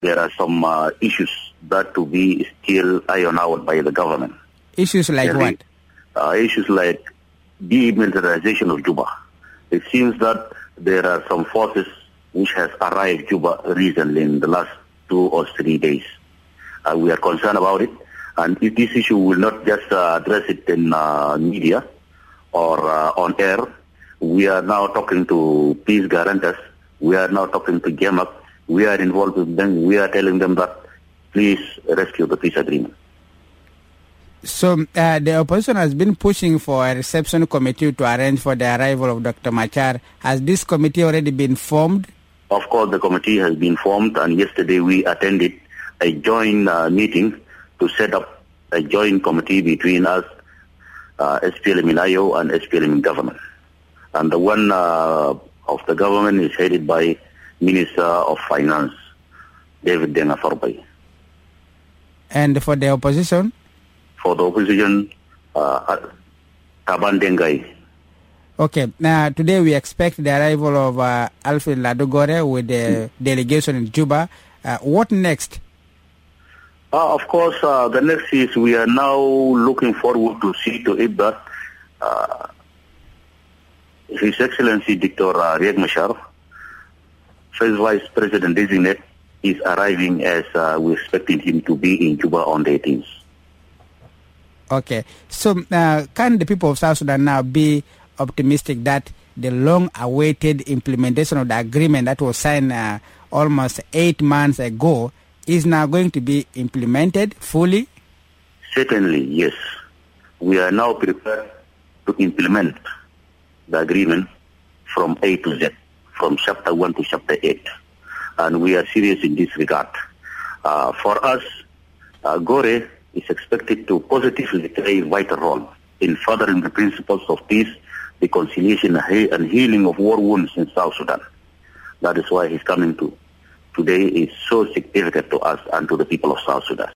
there are some issues that to be still ironed out by the government. Issues like what? Issues like demilitarization of Juba. It seems that there are some forces which has arrived Juba recently in the last 2 or 3 days. We are concerned about it, and if this issue will not just address it in media or on air, we are now talking to peace guarantors. We are now talking to GEMAC. We are involved with them. We are telling them that please rescue the peace agreement. So the opposition has been pushing for a reception committee to arrange for the arrival of Dr. Machar. Has this committee already been formed? Of course, the committee has been formed, and yesterday we attended a joint meeting to set up a joint committee between us, SPLM in IO and SPLM in government. And the one of the government is headed by Minister of Finance, David Denga Farbai. And for the opposition? For the opposition, Taban Dengai. Okay, now today we expect the arrival of Alfred Ladogore with the delegation in Juba. What next? Of course, the next is we are now looking forward to see to it that His Excellency Dr. Riek Machar, First Vice President designate, is arriving as we expected him to be in Juba on the 18th. Okay, so can the people of South Sudan now be optimistic that the long-awaited implementation of the agreement that was signed almost 8 months ago is now going to be implemented fully? Certainly, yes. We are now prepared to implement the agreement from A to Z, from Chapter 1 to Chapter 8. And we are serious in this regard. For us, Gore is expected to positively play a vital role in furthering the principles of peace, reconciliation, and healing of war wounds in South Sudan. That is why his coming to today is so significant to us and to the people of South Sudan.